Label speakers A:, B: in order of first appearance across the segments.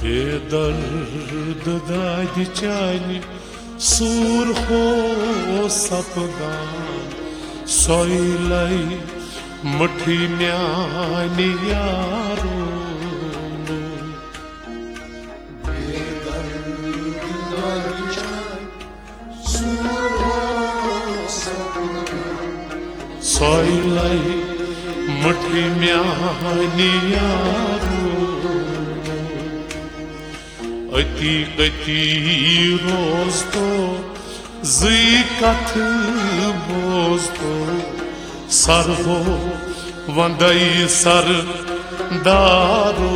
A: बेदर्द दाद चानि सूर हो सपदान सोइलाई मुठी म्यानी यारो सोइलाई मुठी म्यानी यारो अति अति रोज तो जी कथ बोझ तो सर हो वंदई सर दारो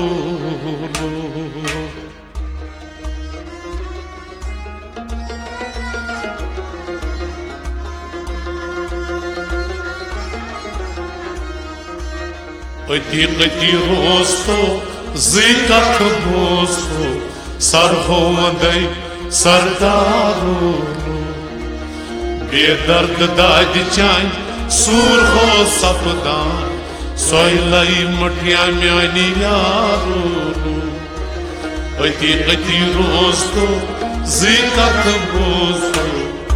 A: अति अति रोज तो जी कथ बोझ तो सर हो वंदई सरदारो बेदर्द दाद चान सूर हो सपदान सोइलाई मठिया म्यानी यारो अति अति रोज तो जी कथ बोझ तो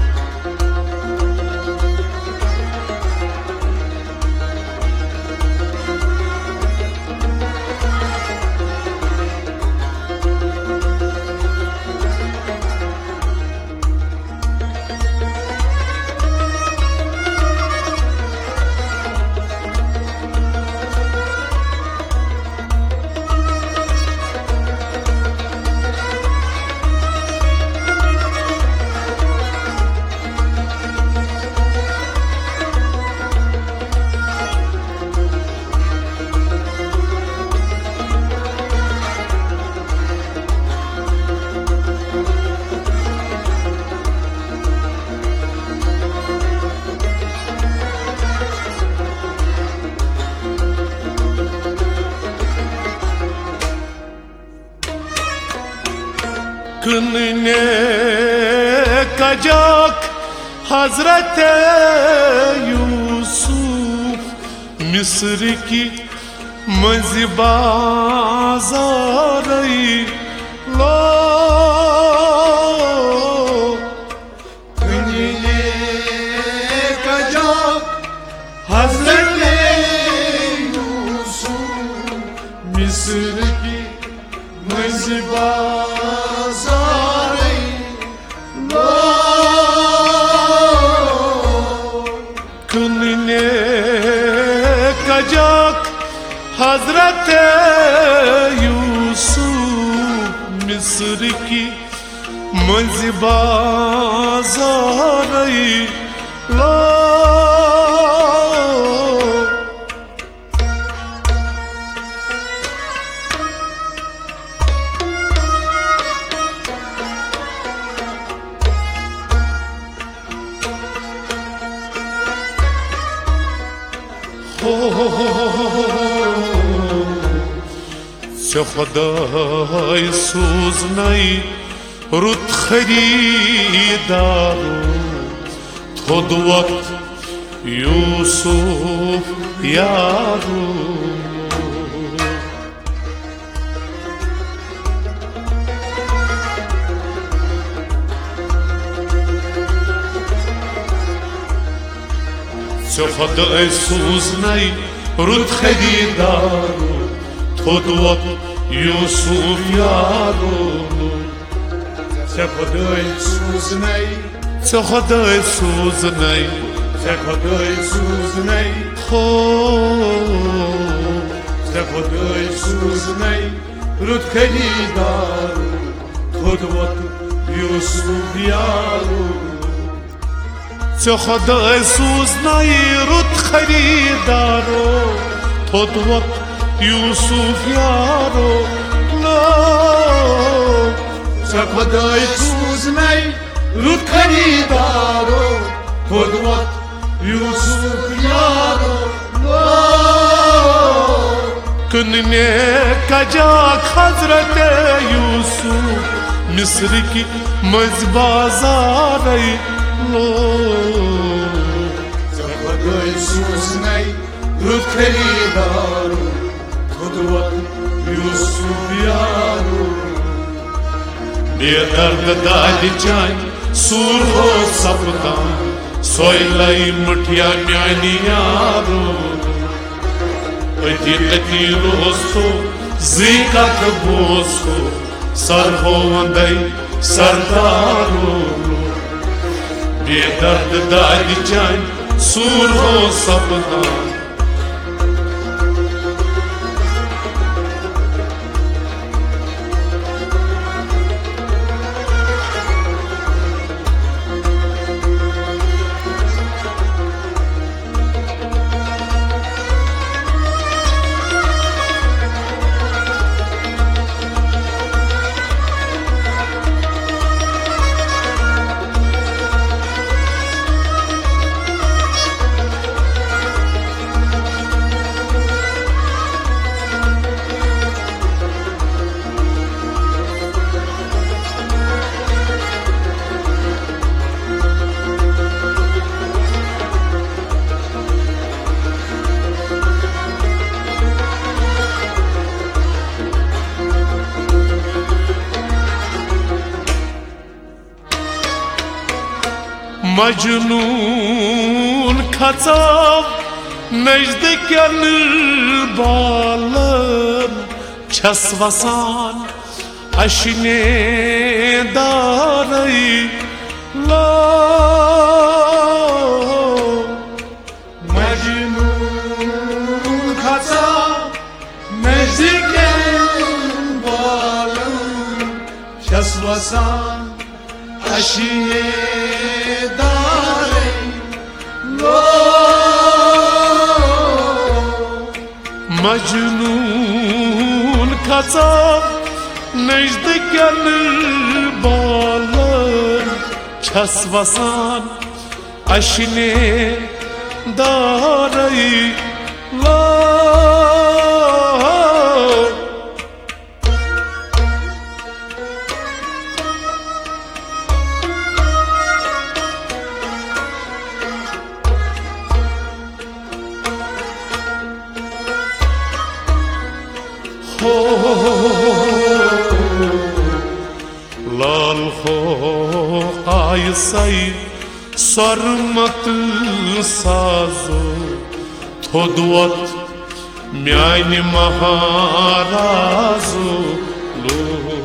A: कनने कजाक हजरत यूसुफ मिस्र की मंज़ बाज़ारई लो
B: कनने कजाक हजरत यूसुफ मिस्र की मंज़
A: कजाक हजरत यूसुफ मिस्र की मंज़ बाज़ारई लो चे खुदाई सूज़नाई रुत खरीदारो थोद वक्त यूसुफ यारो चे खुदाई सूज़नाई रुत खरीदारो थोद वक्त यूसुफ यारो
B: चे खुदाई सूज़नाई
A: चे खुदाई सूज़नाई
B: चे खुदाई सूज़नाई
A: हो
B: चे खुदाई सूज़नाई रुत खरीदारो थोद वक्त यूसुफ यारो
A: चे खुदाई सूज़नाई रुत खरीदारो थोद वक्त यूसुफ यारो लो
B: चे खुदाई सूज़नाई रुत खरीदारो थोद वक्त यूसुफ यारो लो
A: कनने कजाक हजरत यूसुफ मिस्र की मंज़ बाज़ारई लो
B: चे खुदाई सूज़नाई रुत खरीदारो थोद वक्त यूसुफ यारो
A: बेदर्द दादि चान सूर हो सपदान सोइलाई मठिया म्यानी यारो अति अति रोस्तो जिकत बोसो सर हो वंदई सरदारो बेदर्द दादि चान सूर हो सपदान मजनून खचाव नजदीकन बालन छस वसान अशने दारई ला
B: मजनून खचाव नजदीकन बालन छस वसान अशने
A: मजनून खचाव नजदीकन बालन छस वसान अशने दारई ला लाल हो आयसई सरमत साजो थोदवत म्यान महाराजो लो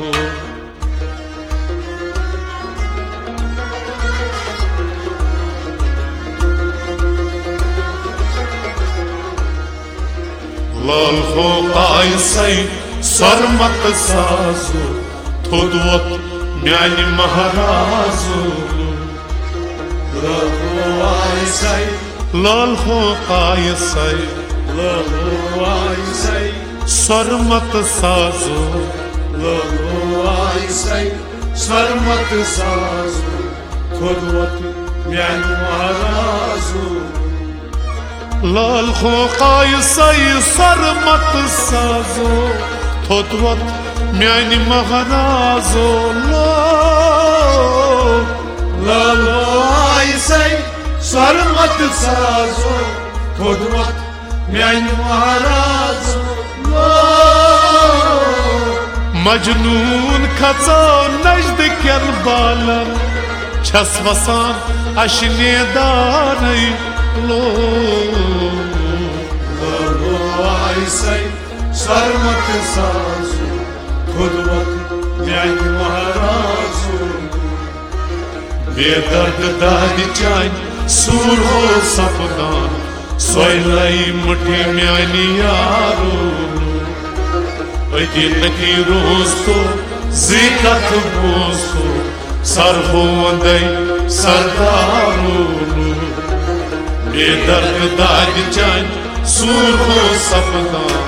A: लाल हो आयसई सरमत साजो थोदवत म्यान महाराजो
B: लाल हो आयसई
A: सरमत साजो
B: सरमत साजो थोदवत म्यान महाराजो
A: लाल हो आयसई सरमत साजो थोदवत म्यान महाराजो
B: लाल हो आयसई सरमत साजो थोदवत म्यान महाराजो
A: मजनून खचाव नजदीकन बालन छस वसान अशने दारई लो
B: आयसई सरमत साजो थोदवत म्यान महाराजो
A: बेदर्द दादि चान सूर हो सपदान सोइलाई मुठे म्यानी यारो अति अति रोस्तो जिकत बोसो सर हो वंदई सरदारो बेदर्द दादि चान सूर हो सपदान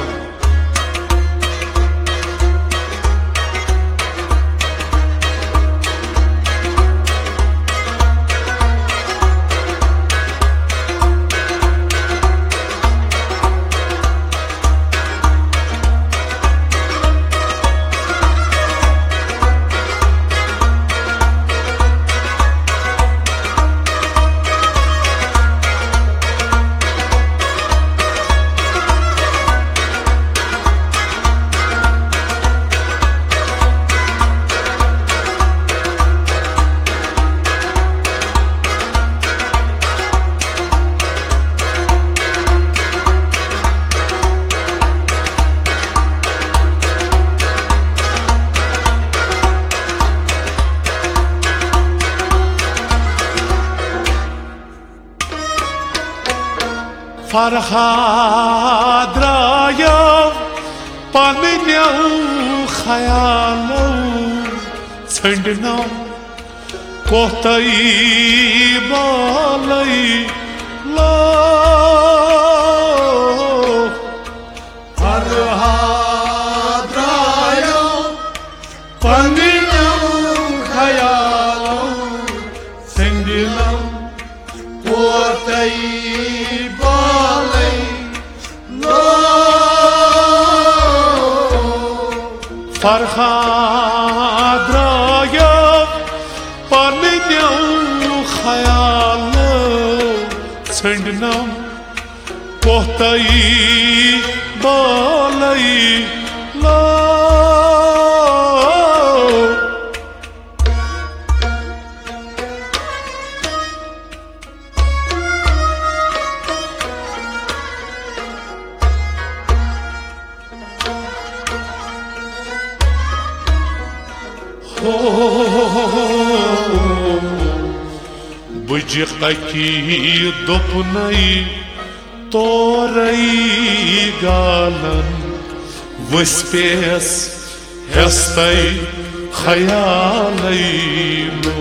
A: फरहाद द्रायो पन्न्यो ख्यालो छंडनो कोतई बालई लो
B: फरहाद द्रायो पन्न्यो ख्यालो छंडनो कोतई फरहाद द्रायो पन्न्यो ख्यालो छंडनो कोतई बालई लो बुजकी दोपनई तोरई गालन वस्पेस हस्तई ख्यालई लो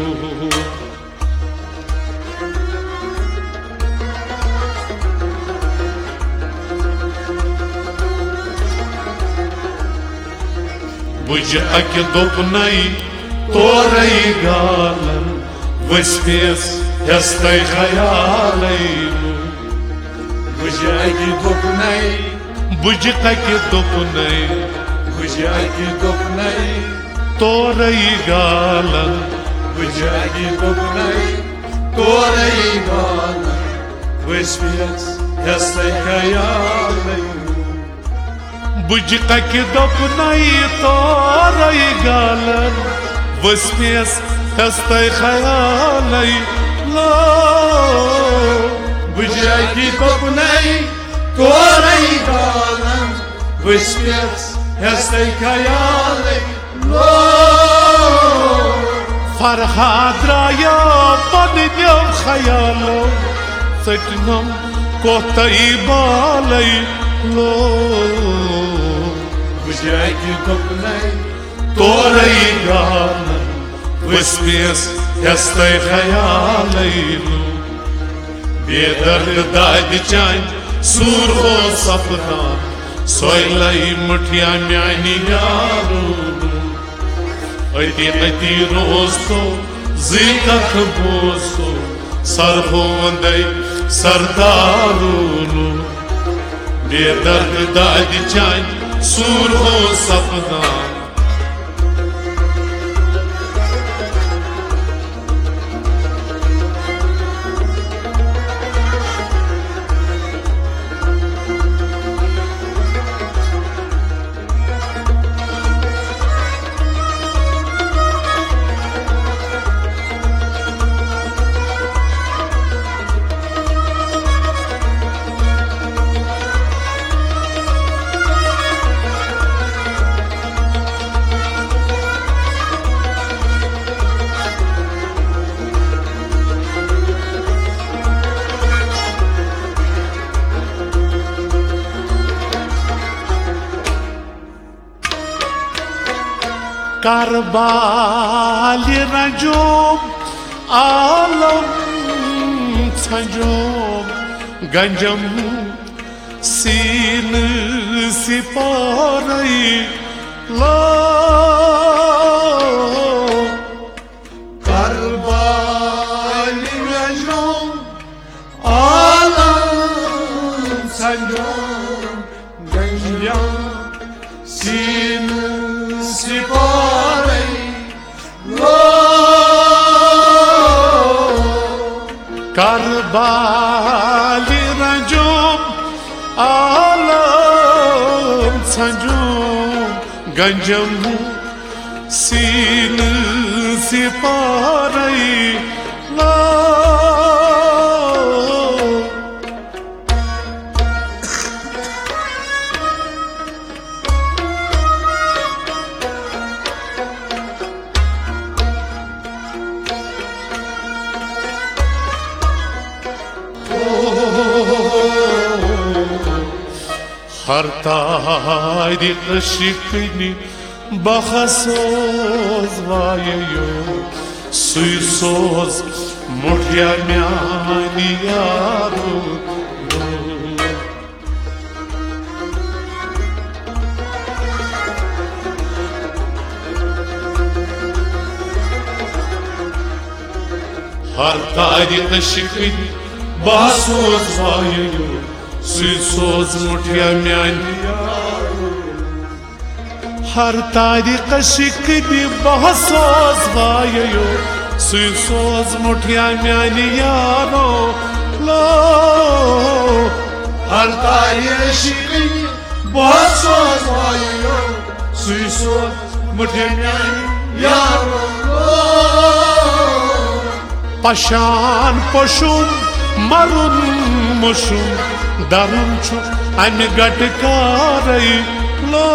B: बुजकी दोपनई तोरई गालन वस्पेस हस्तई ख्यालई लो बुजकी दोपनई
A: बुजकी दोपनई
B: बुजकी दोपनई
A: तोरई गालन
B: बुजकी दोपनई तोरई गालन वस्पेस हस्तई ख्यालई
A: बुजकी दोपनई तोरई गालन वस्पेस हस्तई ख्यालई लो
B: बुजकी दोपनई तोरई गालन वस्पेस हस्तई ख्यालई लो
A: फरहाद द्रायो पन्न्यो ख्यालो छंडनो कोतई बालई लो
B: बुजकी दोपनई
A: तोरई गालन वस्पेस हस्तई ख्यालई लो बेदर्द दाद चान सूर हो सपना सोयलई मठिया म्यानी यारो अति अति रोस्तो जिकत बोसो सर हो वंदई सरदारो बेदर्द दाद चान सूर हो सपना Karbali rajum alam sanjum ganjam sin siparai la
B: Karbali rajum alam sanjum ganjam sin siparai lo
A: Karbali rajum alam sanjum ganjam sin siparai la हर तारीख शिकनी बहसोज वायो सुई सोज मुठिया म्यानी यारो हर तारीख शिकनी बहसोज वायो सुई सोज मुठिया म्यानी हर तारीख शिकनी बहसोज वायो सुई सोज मुठिया म्यानी यारो लो
B: हर तारीख शिकनी बहसोज वायो सुई सोज मुठिया म्यानी यारो
A: पशान पशुम मरुन मुशुम दरुन छु अमि गटकारई लो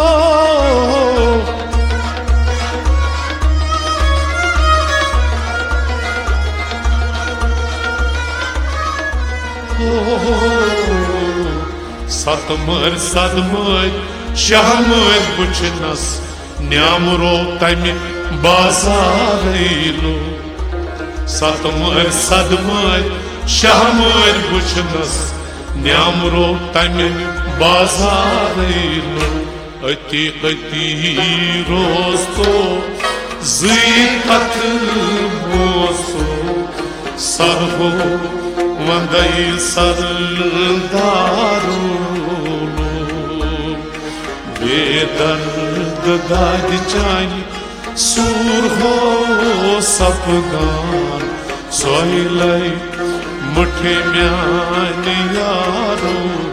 A: सतमर सदमर शहमर बुचनस न्यामरो तमि बाजारई लो सतमर सदमर शहमर बुचनस न्यामरो तमि बाजारई लो अति अति रोस्तो ज़िकत बोसो सरहो वंदई सरदारो बेदर्द दाद चानी सूर हो सफगान सोइलाई मुठे म्यानी यारो